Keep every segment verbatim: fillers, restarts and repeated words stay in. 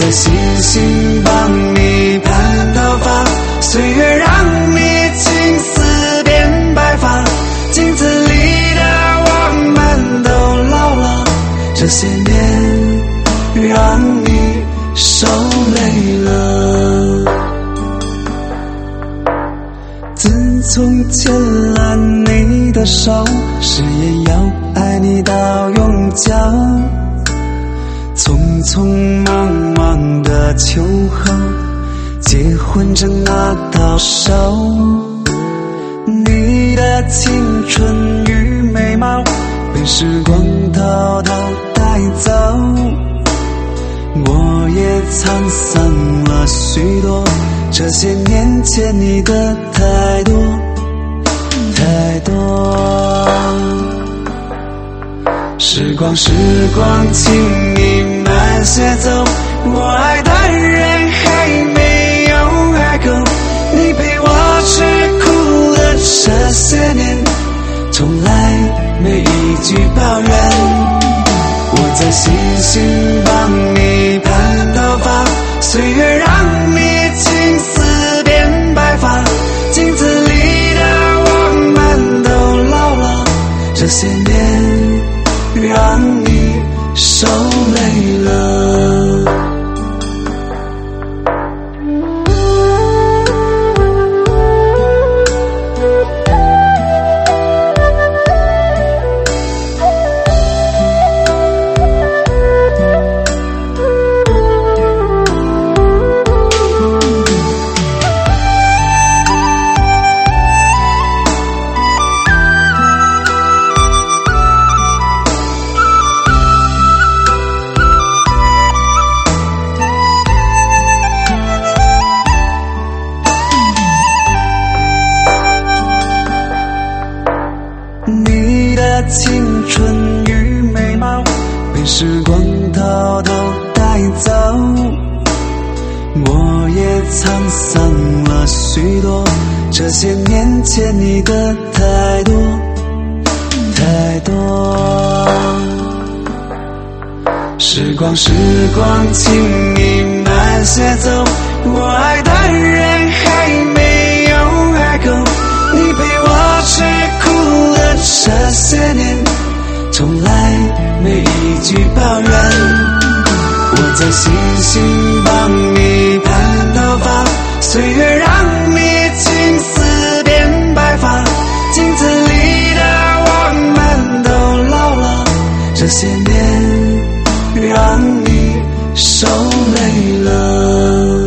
在星星帮你盘头发，岁月让你青丝变白发，镜子里的我们都老了，这些年让你受累了。自从牵了你的手，誓言要爱你到永久，匆匆忙忙的秋后，结婚证拿到手，你的青春与美貌被时光偷偷带走，我也沧桑了许多，这些年欠你的太多太多。时光时光请你慢些走，我爱的人还没有开口，你陪我吃苦的这些年，从来没一句抱怨。我在星星帮你盘头发，岁月让你青丝变白发，镜子里的我们都老了，这些年让你受累了。青春与美貌被时光偷偷带走，我也沧桑了许多，这些年欠你的太多太多。时光时光请你慢些走，我爱的人还没有开口，你陪我吃苦的这些年，从来没一句抱怨。我在星星帮你盘头发，岁月让你青丝变白发，镜子里的我们都老了，这些年让你受累了。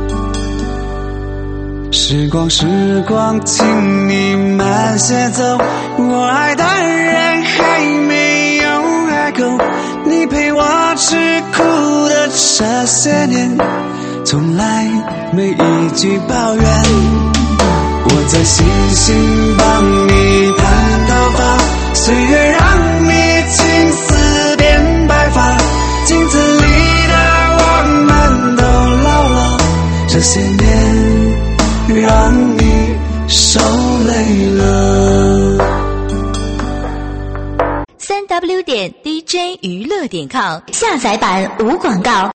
时光时光请你慢些走，我爱的人还没有开口，你陪我吃苦的这些年，从来没一句抱怨。我在星星帮你盘头发，岁月让你青丝变白发，镜子里的我们都老了，这些年让你受累了。 三 w 点 d j 娱乐点 com 下载版无广告。